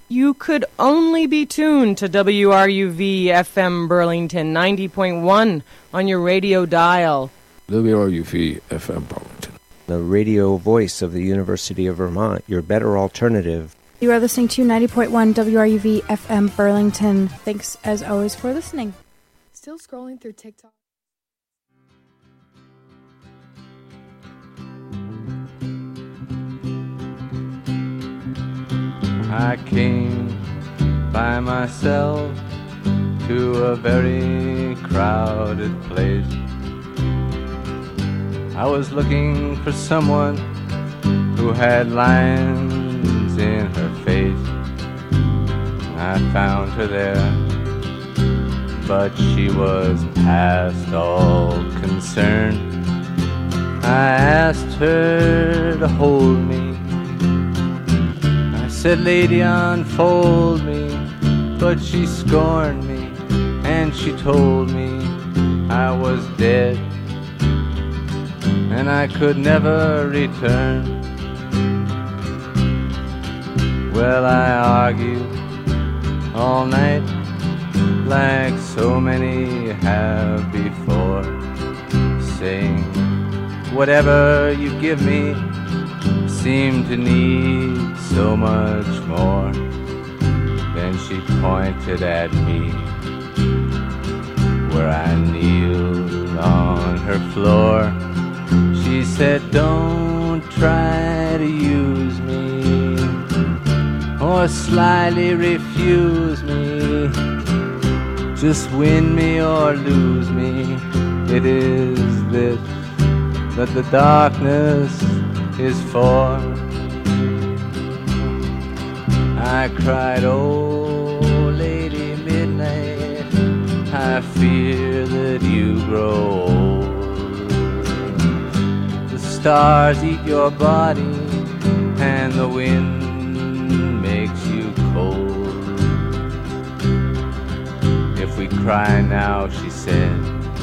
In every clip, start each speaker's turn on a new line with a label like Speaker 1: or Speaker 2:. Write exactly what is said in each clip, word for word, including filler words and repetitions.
Speaker 1: You could only be tuned to W R U V F M Burlington ninety point one on your radio dial.
Speaker 2: W R U V F M Burlington,
Speaker 3: the radio voice of the University of Vermont, your better alternative.
Speaker 4: You are listening to ninety point one W R U V F M Burlington. Thanks, as always, for listening.
Speaker 5: Still scrolling through TikTok.
Speaker 6: I came by myself to a very crowded place. I was looking for someone who had lines in her face. I found her there, but she was past all concern. I asked her to hold me. I said, "Lady, unfold me," but she scorned me, and she told me I was dead, and I could never return. Well, I argued all night, like so many have before, saying, whatever you give me seem to need so much more. Then she pointed at me where I kneeled on her floor. She said, don't try to use me or slyly refuse me. Just win me or lose me. It is this that the darkness is for. I cried, oh, Lady Midnight, I fear that you grow old. The stars eat your body, and the wind makes you cold. If we cry now, she said,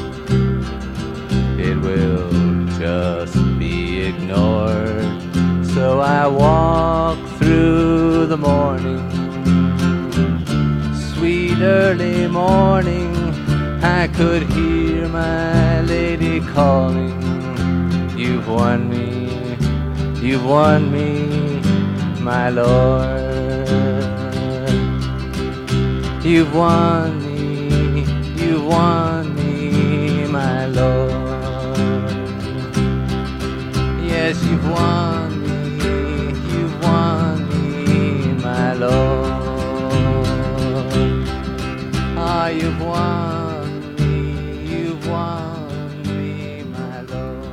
Speaker 6: it will just be ignored. So I walk through the morning, sweet early morning. I could hear my lady calling, you've won me, you've won me, my lord. You've won me, you've won me, my lord. Yes, you've won me, you've won me, my lord. Ah, you've won me, you've won me, my lord.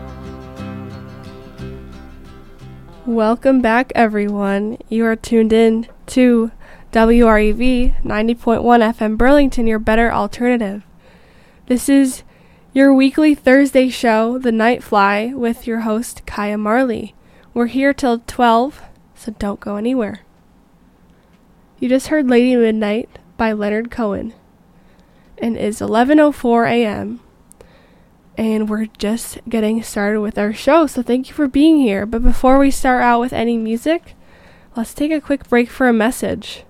Speaker 5: Welcome back, everyone. You are tuned in to W R E V ninety point one F M Burlington, your better alternative. This is your weekly Thursday show, The Night Fly, with your host, Kaya Marley. We're here till twelve, so don't go anywhere. You just heard Lady Midnight by Leonard Cohen, and it's eleven oh four a.m., and we're just getting started with our show, so thank you for being here. But before we start out with any music, let's take a quick break for a message.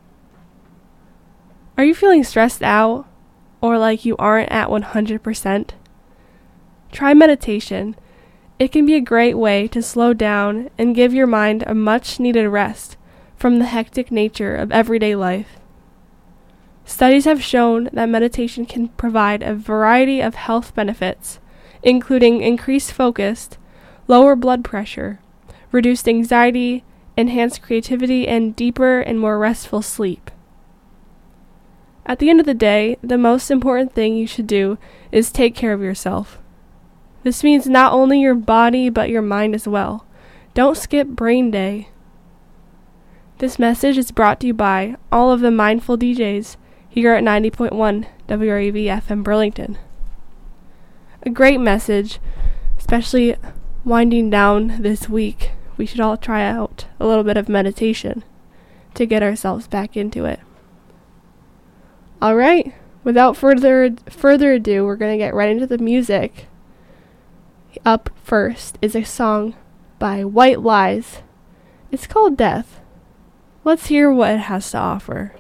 Speaker 5: Are you feeling stressed out or like you aren't at one hundred percent? Try meditation. It can be a great way to slow down and give your mind a much needed rest from the hectic nature of everyday life. Studies have shown that meditation can provide a variety of health benefits, including increased focus, lower blood pressure, reduced anxiety, enhanced creativity, and deeper and more restful sleep. At the end of the day, the most important thing you should do is take care of yourself. This means not only your body, but your mind as well. Don't skip Brain Day. This message is brought to you by all of the mindful D Js here at ninety point one W R E V F M Burlington. A great message, especially winding down this week. We should all try out a little bit of meditation to get ourselves back into it. All right, without further further ado, we're going to get right into the music. Up first is a song by White Lies. It's called Death. Let's hear what it has to offer.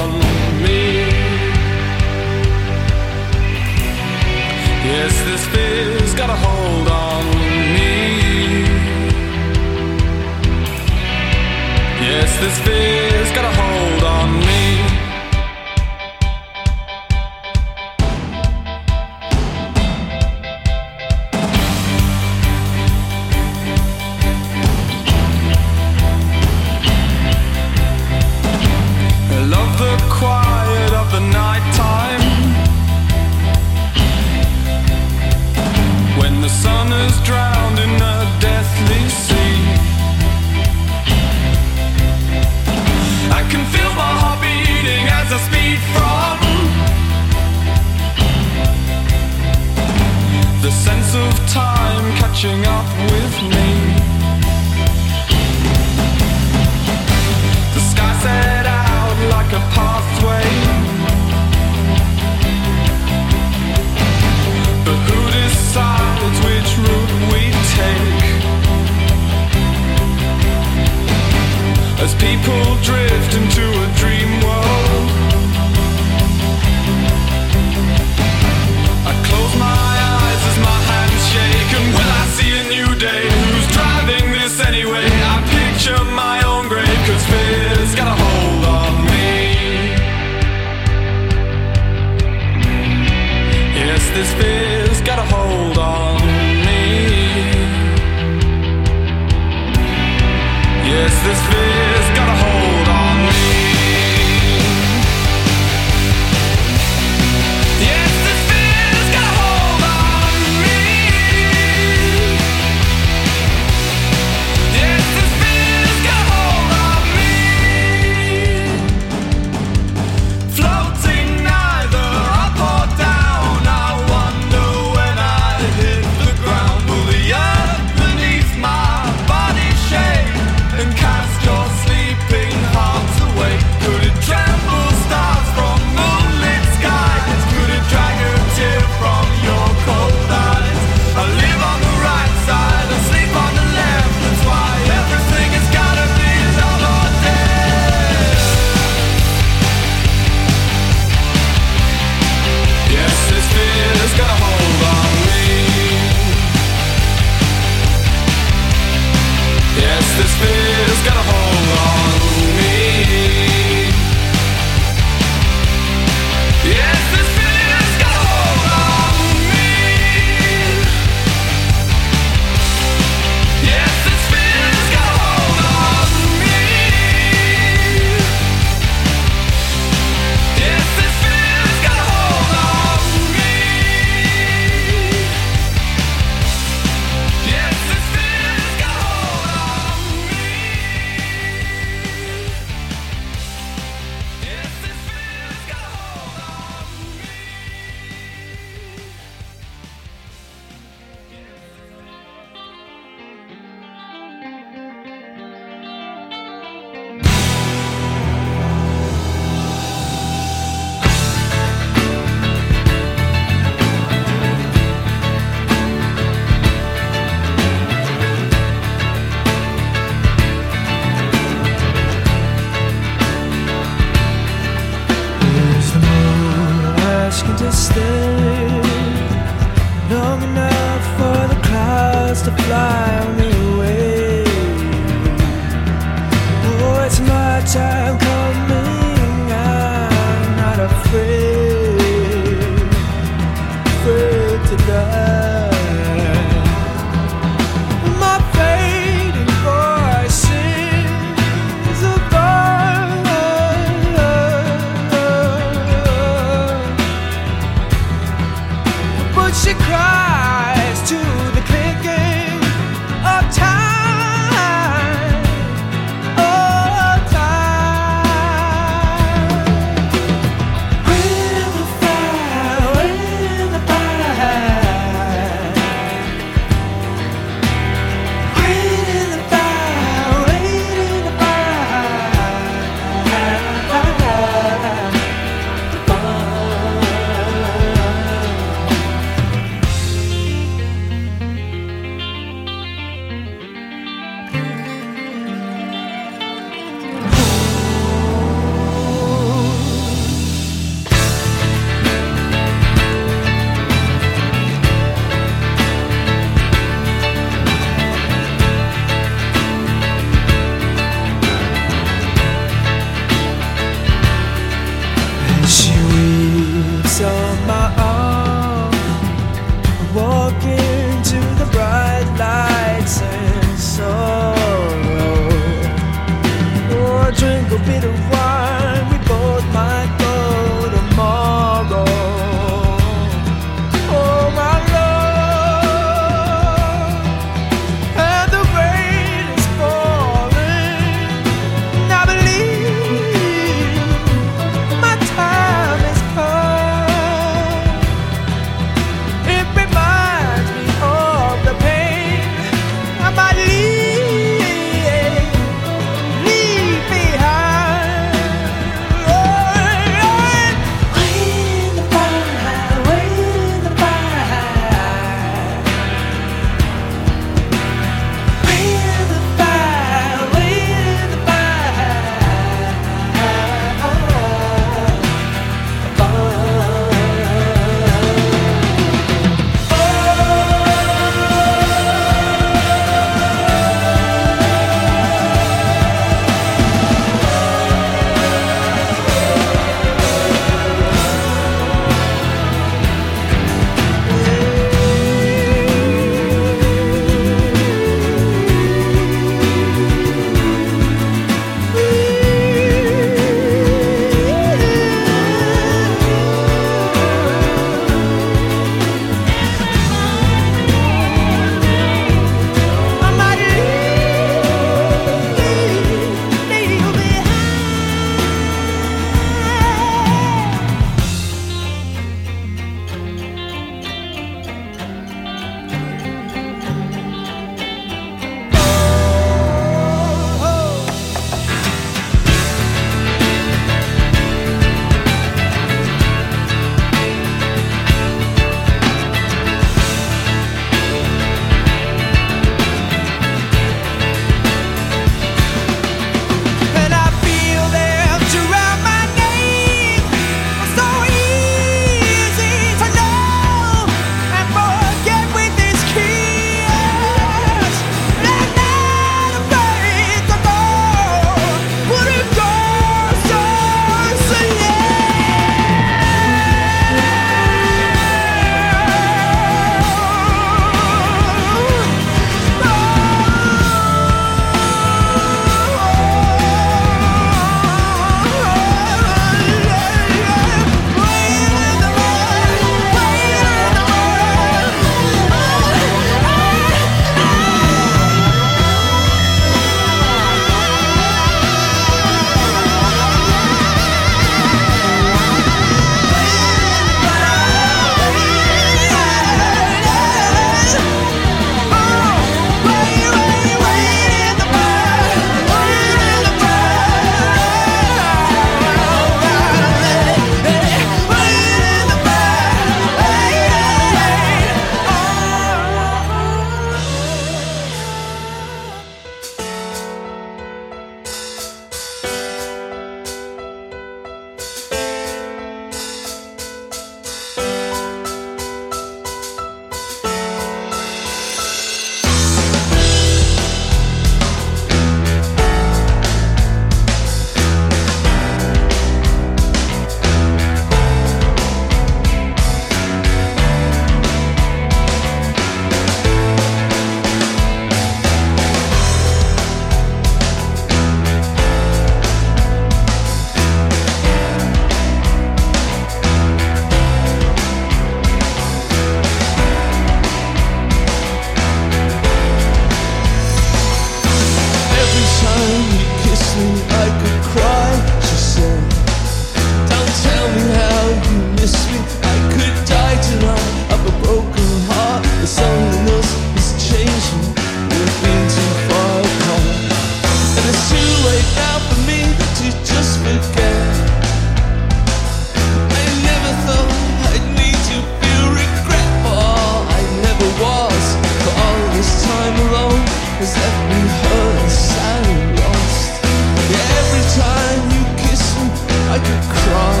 Speaker 7: deeply hurt and sad and lost. Yeah, every time you kiss me, I could cry.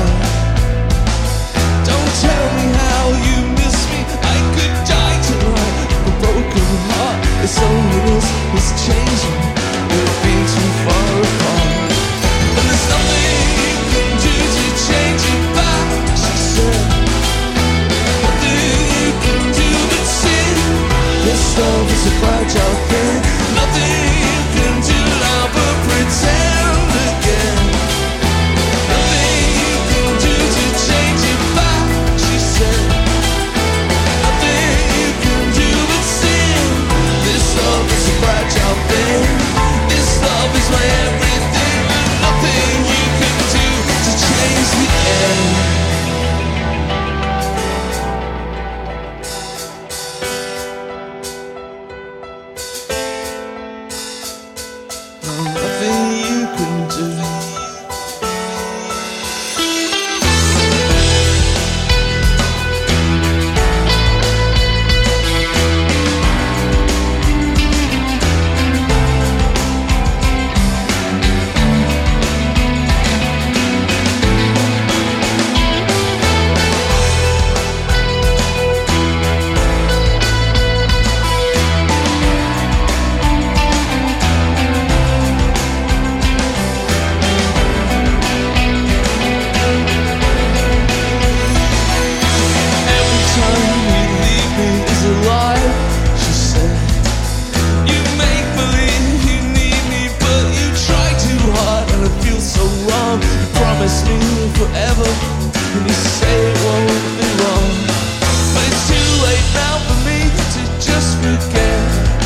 Speaker 7: Don't tell me how you miss me, I could die tonight. A broken heart, it's loneliness, it's changing. We've been too far apart, and there's nothing you can do to change it back, she said. Nothing you can do but sin. This love is a fragile thing. Nothing you can do now but pretend again. Nothing you can do to change it back, she said. Nothing you can do but sin. This love is a fragile thing. This love is my everything. Nothing you can do to change the end. Nothing you can do. Every time you leave me is a lie, she said. You make believe you need me, but you try too hard and it feels so wrong. You promise me forever, and you say it won't be long. But it's too late now for me to just forget.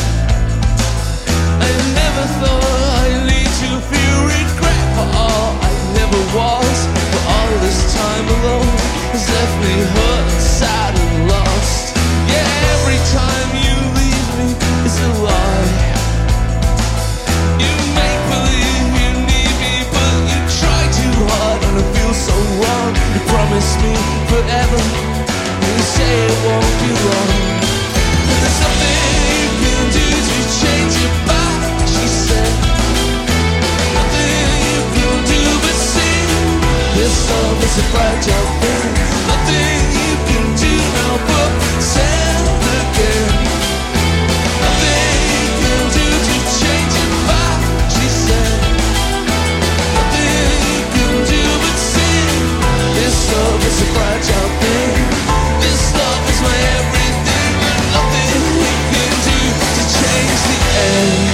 Speaker 7: I never thought I'd lead to feel regret for all I never was. But all this time alone has left me hurt and sad and lost. Yeah, every time you leave me it's a lie. You make believe you need me, but you try too hard and it feels so wrong. You promise me forever, and you say it won't be long. And there's nothing you can do to change it back, she said. Nothing you can do but sing. This love is a fragile thing. Nothing you can do now but send again. Nothing you can do to change it back, she said. Nothing you can do but sing. This love is a fragile thing. This love is my everything. Nothing you can do to change the end.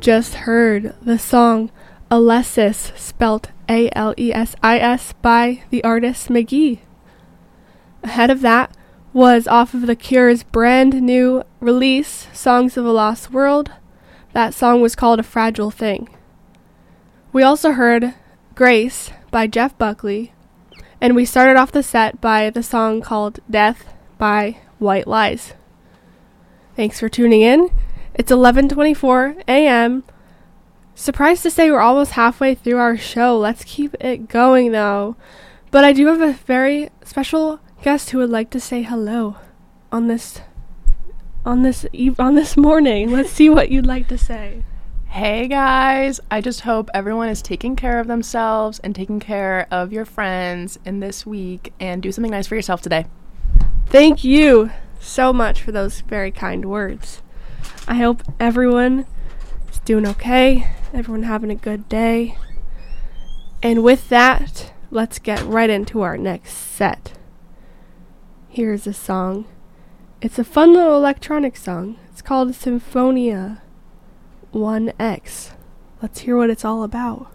Speaker 5: just heard the song Alesis, spelt A L E S I S, by the artist McGee. Ahead of that was off of The Cure's brand new release, Songs of a Lost World. That song was called A Fragile Thing. We also heard Grace by Jeff Buckley, and we started off the set by the song called Death by White Lies. Thanks for tuning in. It's eleven twenty-four a.m. Surprised to say we're almost halfway through our show. Let's keep it going though. But I do have a very special guest who would like to say hello on this on this eve- on this morning. Let's see what you'd like to say.
Speaker 8: Hey guys, I just hope everyone is taking care of themselves and taking care of your friends in this week, and do something nice for yourself today.
Speaker 5: Thank you so much for those very kind words. I hope everyone is doing okay, everyone having a good day. And with that, let's get right into our next set. Here's a song. It's a fun little electronic song. It's called Symphonia one X. Let's hear what it's all about.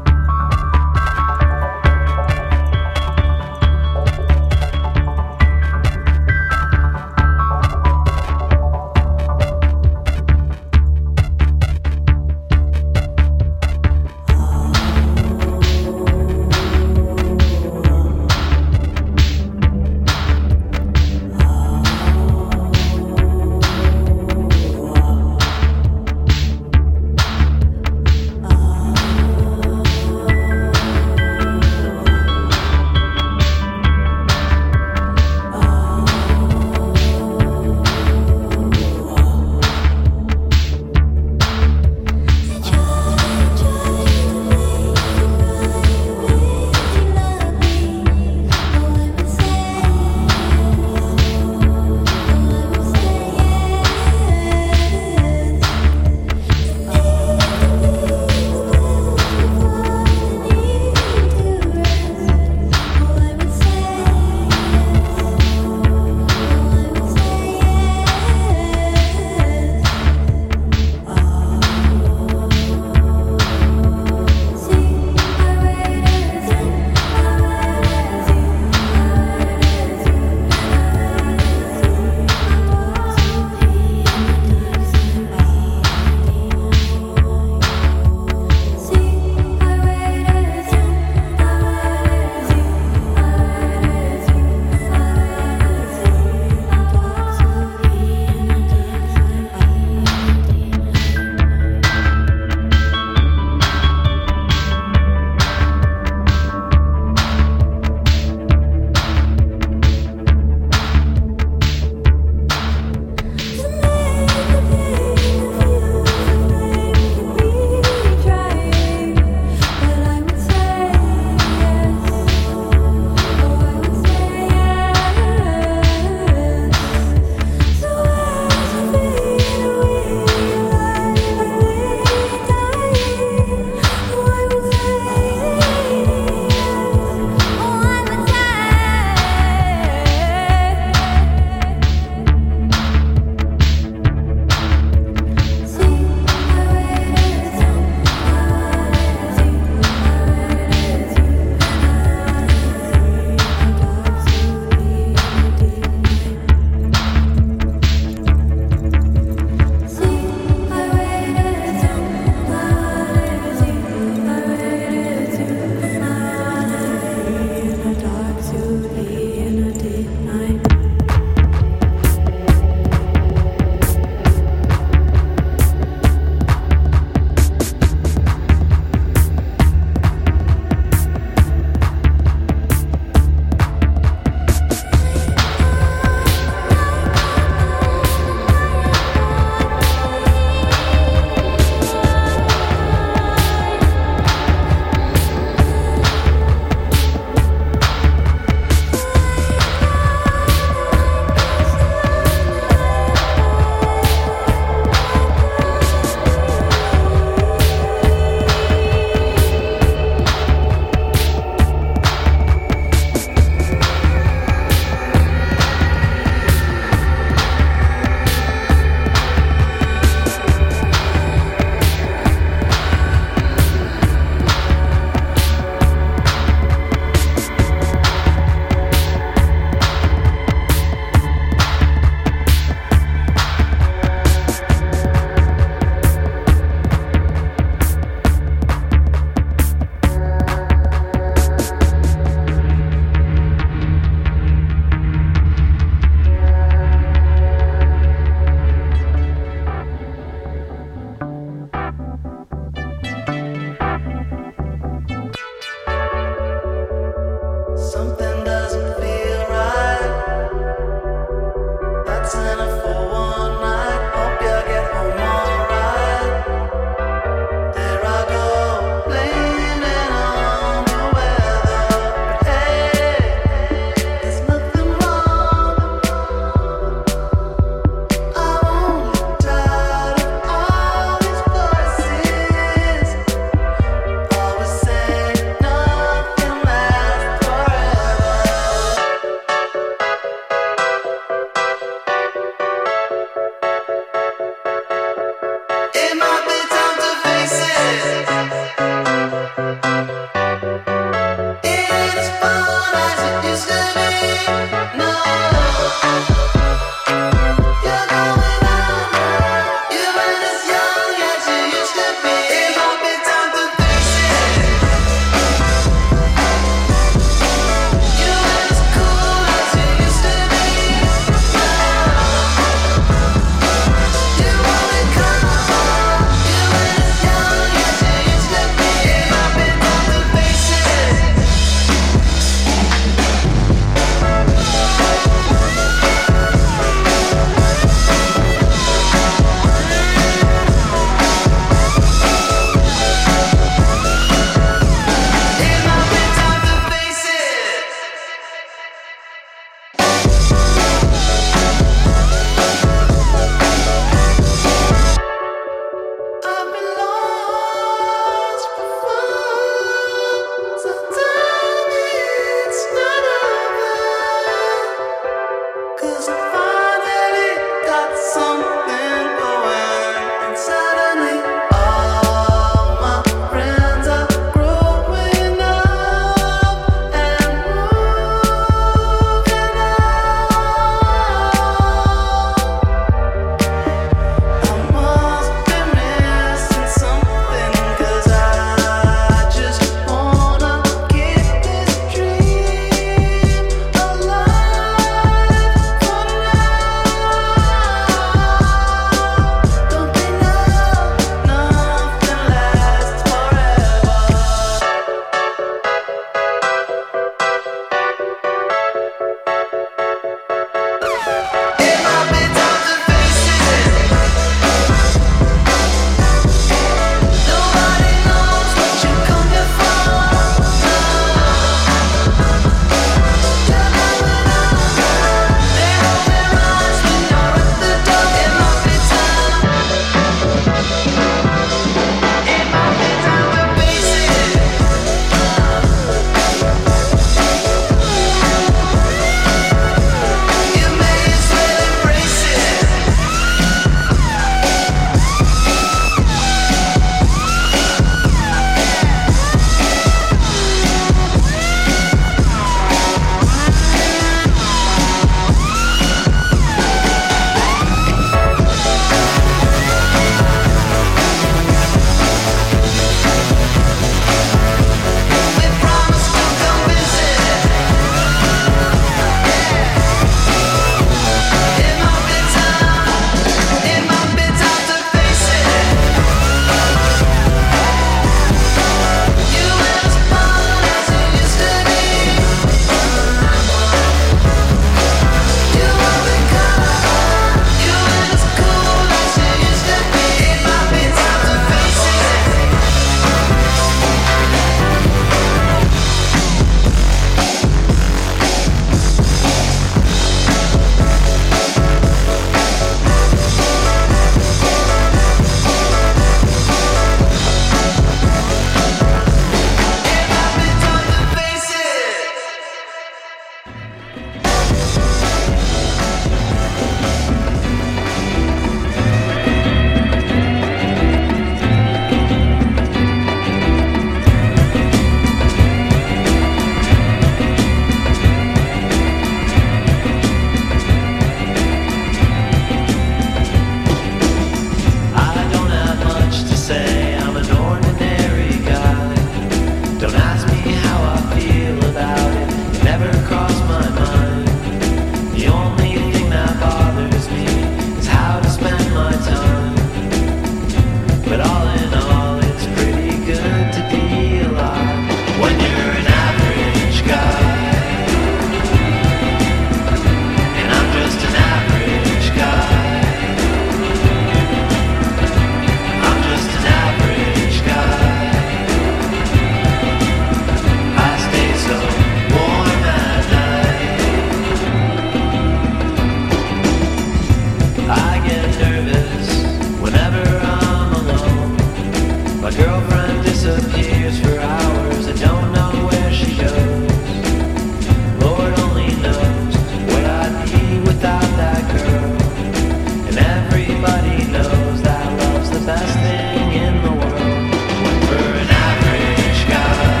Speaker 9: nervous whenever I'm alone. My girlfriend disappears for hours, I don't know where she goes. Lord only knows what I'd be without that girl. And everybody knows that love's the best thing in the world. For an average guy,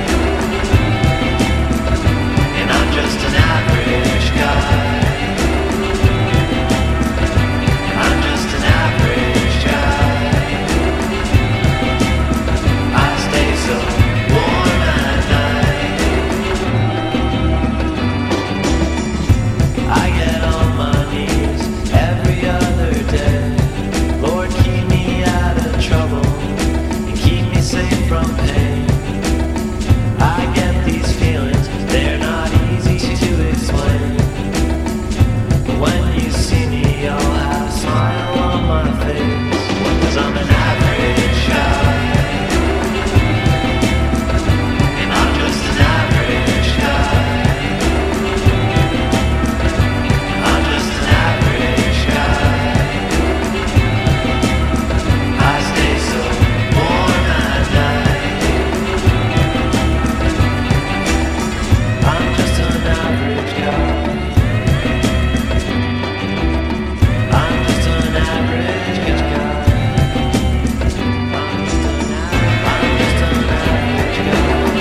Speaker 9: and I'm just an average guy. I'm just an average guy. I stay so warm at night. I get on my knees every other day. Lord, keep me out of trouble and keep me safe from pain. I get these feelings, they're not easy to explain. But when you see me, I'll have a smile on my face. 'Cause I'm an average guy, and I'm just an average guy. I'm just an average guy. I stay so warm at night. I'm just an average guy. I'm just an average guy. I'm just an a- I'm just an average guy.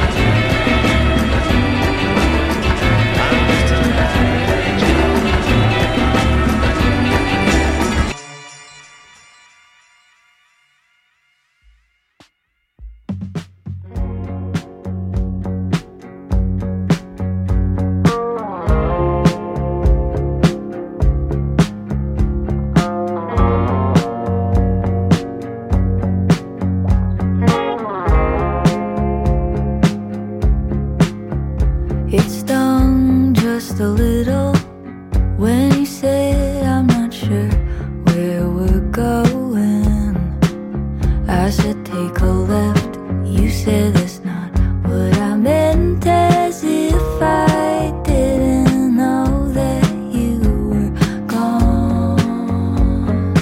Speaker 9: I'm just an average guy.
Speaker 10: It stung just a little when you said I'm not sure where we're going. I said take a left, you said that's not what I meant, as if I didn't know that you were gone.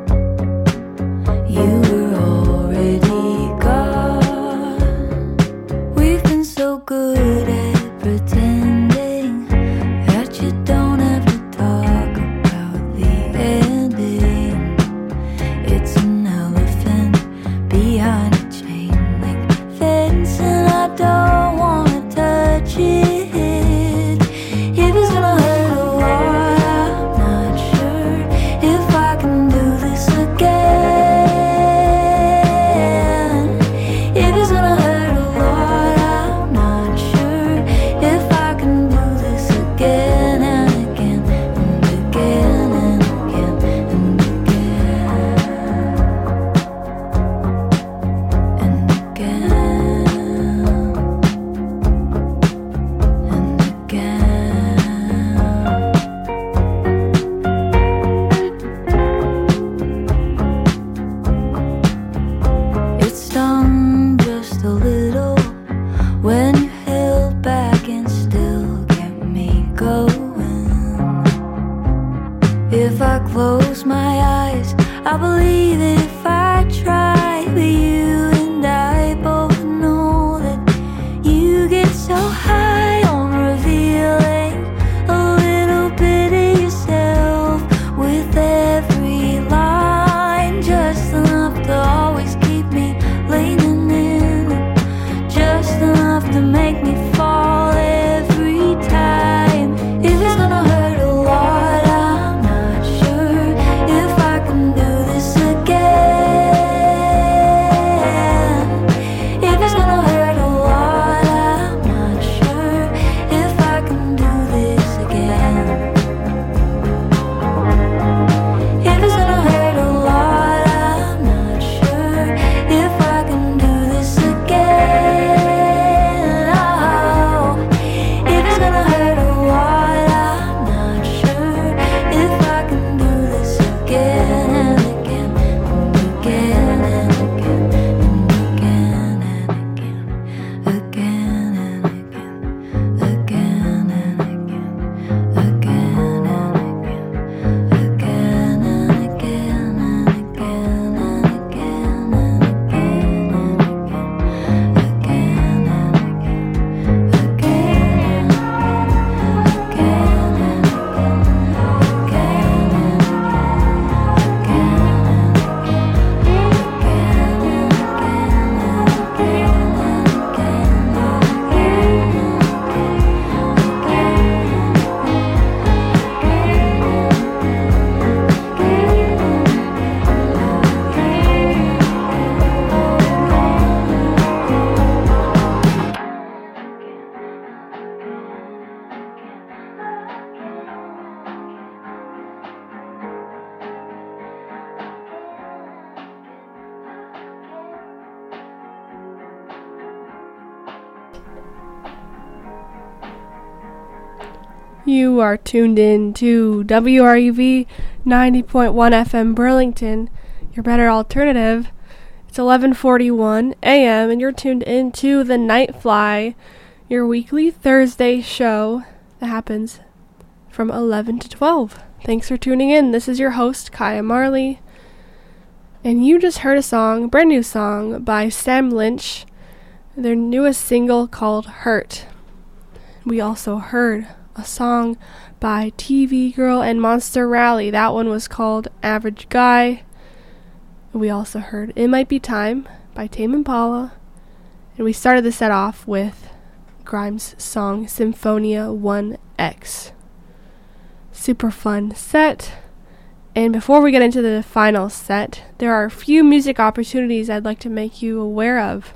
Speaker 10: You were already gone. We've been so good at pretending that you don't have to talk about the ending. It's an elephant behind a chain link fence, and I don't wanna touch it. If it's gonna hurt a lot, I'm not sure if I can do this again. If it's gonna hurt a lot, I'm not sure if I can do this again and again and again and again and again and again and again. It stung just a little when you held back and still kept me going. If I close my eyes, I believe that if I try, but you and I both know that you get so high on revealing a little bit of yourself with every line, just enough to always keep me leaning in, just enough to make me fall every time. If it's gonna hurt a lot, I'm not sure if I can do this again.
Speaker 5: You are tuned in to W R U V ninety point one F M Burlington, your better alternative. It's eleven forty-one a m and you're tuned in to The Nightfly, your weekly Thursday show that happens from eleven to twelve. Thanks for tuning in. This is your host, Kaya Marley. And you just heard a song, a brand new song by Sam Lynch, their newest single called Hurt. We also heard a song by T V Girl and Monster Rally. That one was called Average Guy. We also heard It Might Be Time by Tame Impala. And we started the set off with Grimes' song Symphonia one X. Super fun set. And before we get into the final set, there are a few music opportunities I'd like to make you aware of.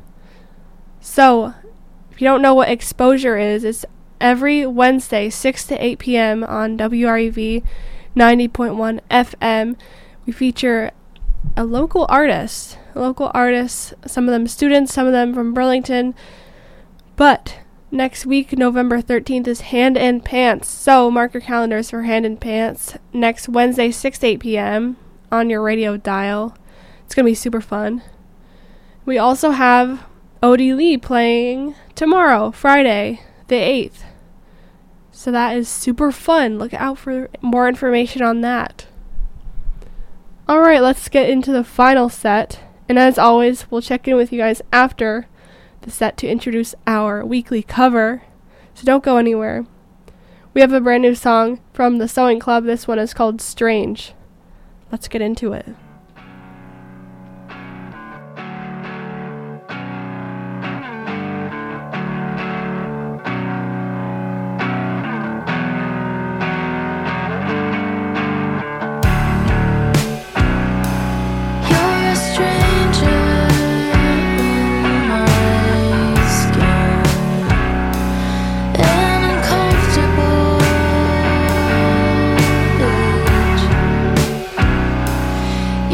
Speaker 5: So, if you don't know what Exposure is, it's every Wednesday, six to eight p.m. on W R U V ninety point one F M. We feature a local artist, local artists, some of them students, some of them from Burlington. But next week, November thirteenth, is Hand and Pants. So mark your calendars for Hand and Pants next Wednesday, six to eight p.m. on your radio dial. It's going to be super fun. We also have Odie Lee playing tomorrow, Friday, the eighth. So that is super fun. Look out for more information on that. Alright, let's get into the final set. And as always, we'll check in with you guys after the set to introduce our weekly cover. So don't go anywhere. We have a brand new song from the Sewing Club. This one is called Strange. Let's get into it.
Speaker 10: You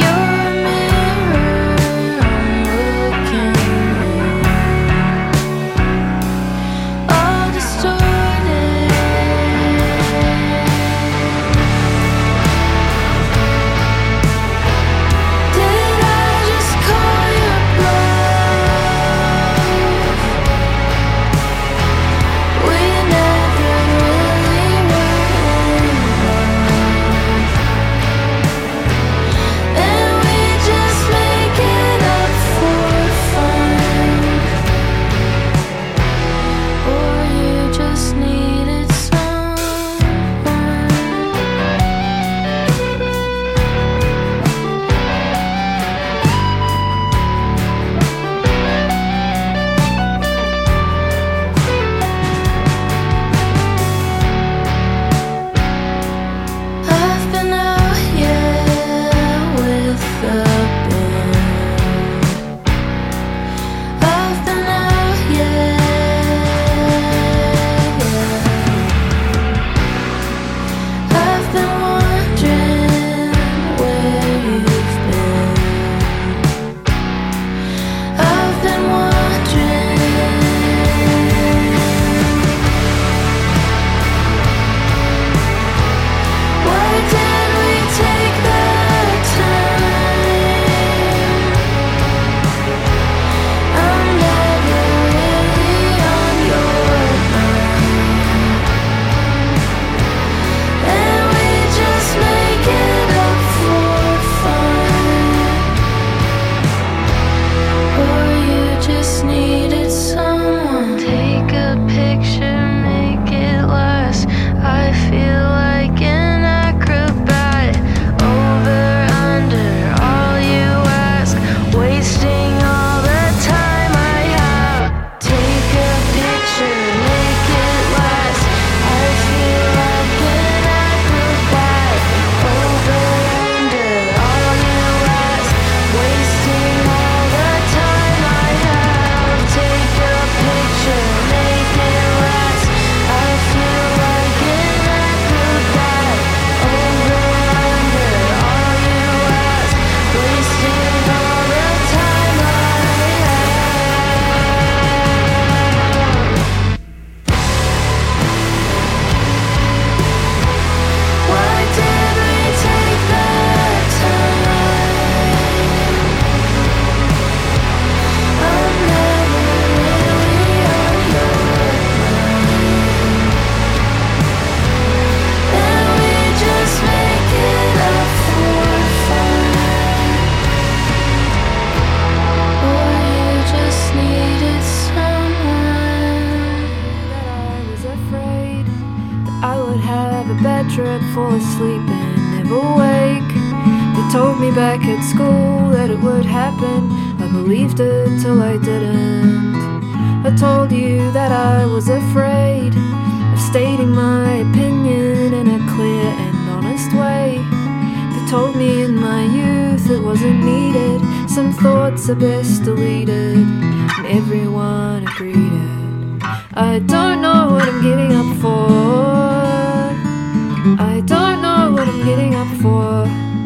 Speaker 10: told me back at school that it would happen. I believed it till I didn't. I told you that I was afraid of stating my opinion in a clear and honest way. They told me in my youth it wasn't needed. Some thoughts are best deleted, and everyone agreed it. I don't know what I'm getting up for. I don't know what I'm getting up for.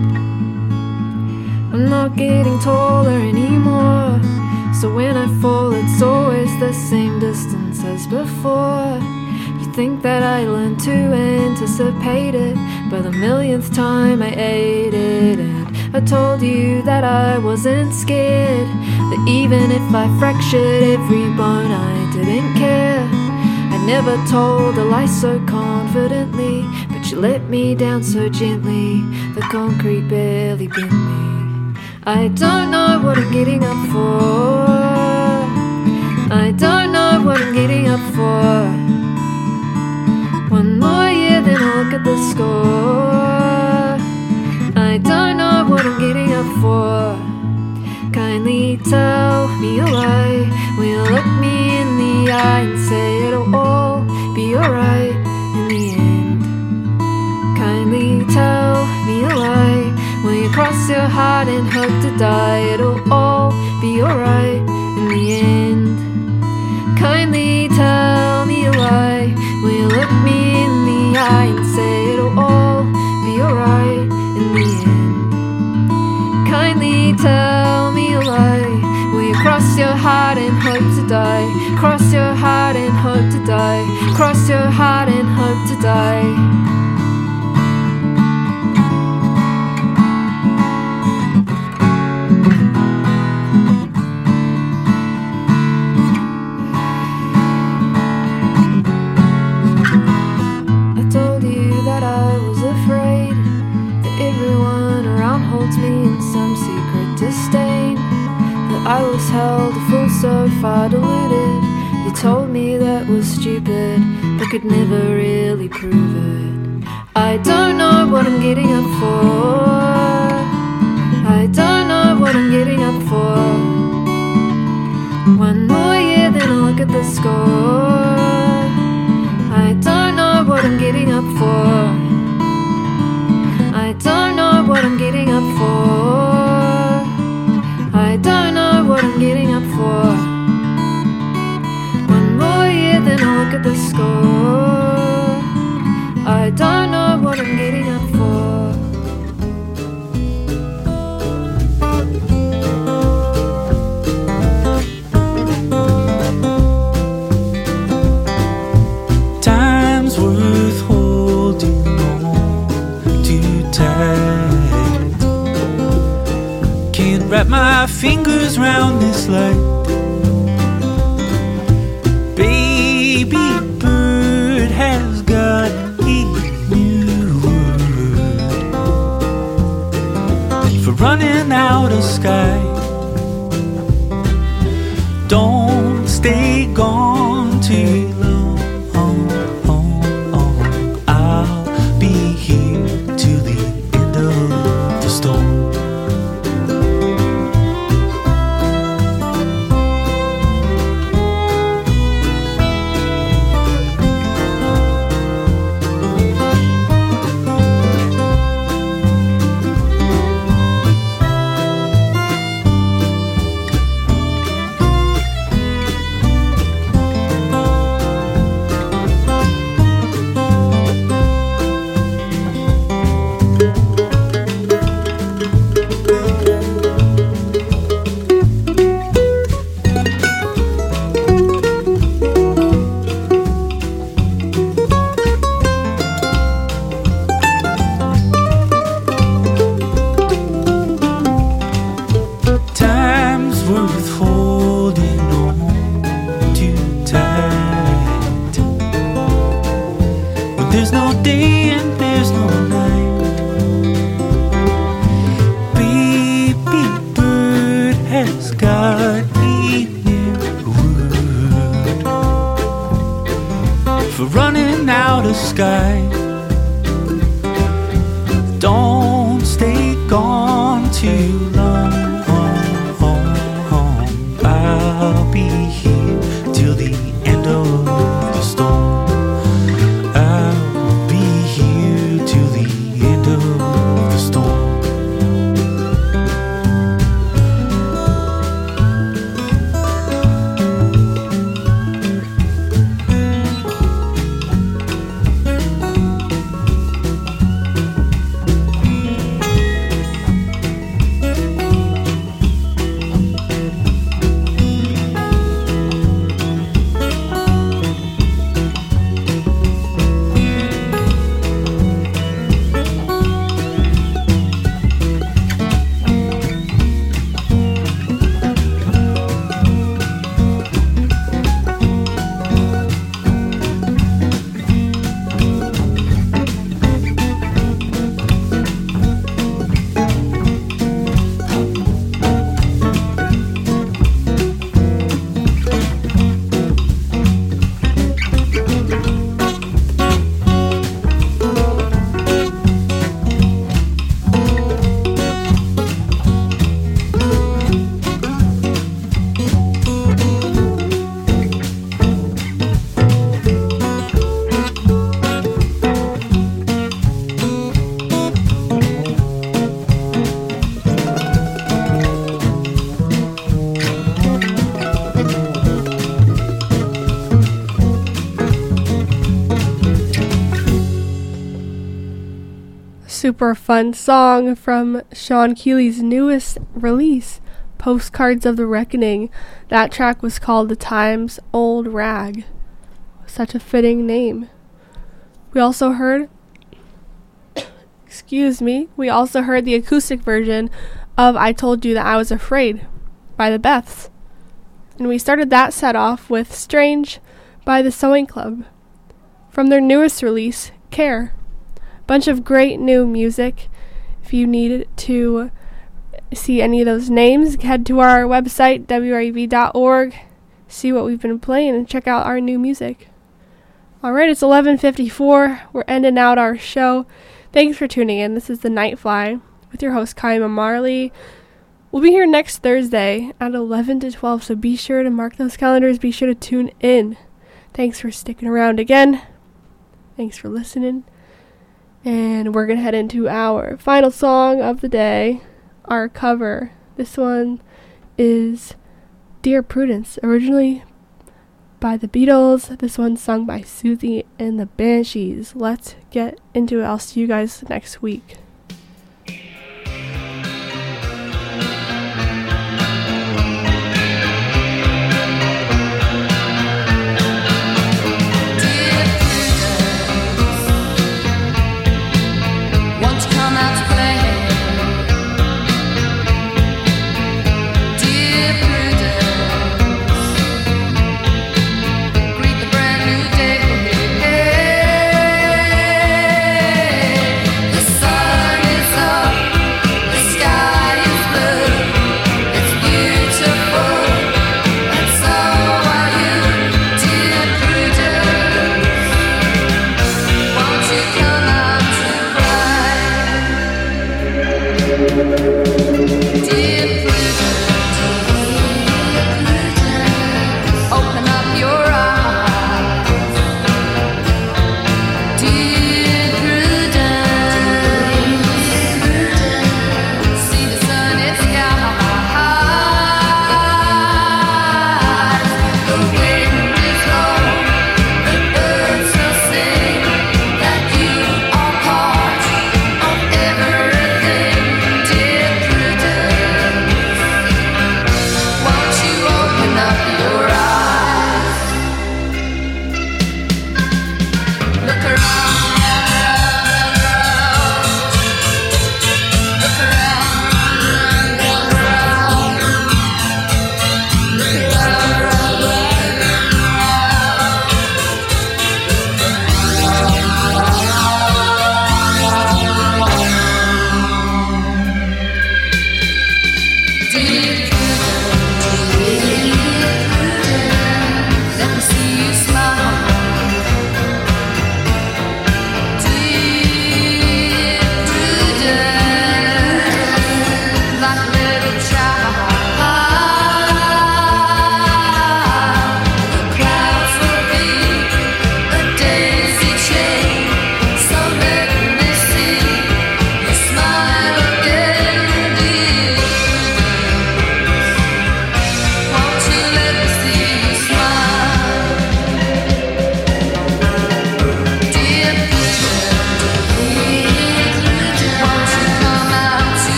Speaker 10: I'm not getting taller anymore, so when I fall it's always the same distance as before. You think that I learned to anticipate it, by the millionth time I ate it. And I told you that I wasn't scared, that even if I fractured every bone I didn't care. I never told a lie so confidently, but you let me down so gently, the concrete barely bent me. I don't know what I'm getting up for. I don't know what I'm getting up for. One more year, then I'll look at the score. I don't know what I'm getting up for. Kindly tell me a lie. Will you look me in the eye and say it'll all be alright in the end? Kindly tell me a lie. Will you cross your heart and hope to die? It'll all be alright in the end. Kindly tell me a lie. Will you look me in the eye and say it'll all be alright in the end? Kindly tell me a lie. Will you cross your heart and hope to die? Cross your heart and hope to die. Cross your heart and hope to die. I was held a fool so far deluded. You told me that was stupid, but could never really prove it. I don't know what I'm getting up for. I don't know what I'm getting up for. One more year, then I'll look at the score. I don't know what I'm getting up for. I don't know what I'm getting up for. I don't know what I'm getting up for. One more year, then I'll look at the score. I don't know what I'm getting up for.
Speaker 11: Time's worth holding on too tight. Can't wrap my fingers round this light. Baby bird has got a new word for running out of sky. Don't stay gone too long. I'll be here till the end of the storm. too long. I'll be here till the end of the storm. I'll be here till the end of the storm.
Speaker 5: Super fun song from Sean Keely's newest release, Postcards of the Reckoning. That track was called The Times Old Rag. Such a fitting name. We also heard, excuse me, we also heard the acoustic version of I Told You That I Was Afraid by the Beths. And we started that set off with Strange by the Sewing Club from their newest release, Care. Bunch of great new music. If you need to see any of those names, head to our website, W R U V dot org, see what we've been playing, and check out our new music. Alright, it's eleven fifty-four. We're ending out our show. Thanks for tuning in. This is The Nightfly with your host, Kaima Marley. We'll be here next Thursday at eleven to twelve, so be sure to mark those calendars. Be sure to tune in. Thanks for sticking around again. Thanks for listening. And we're going to head into our final song of the day, our cover. This one is Dear Prudence, originally by the Beatles. This one's sung by Susie and the Banshees. Let's get into it. I'll see you guys next week.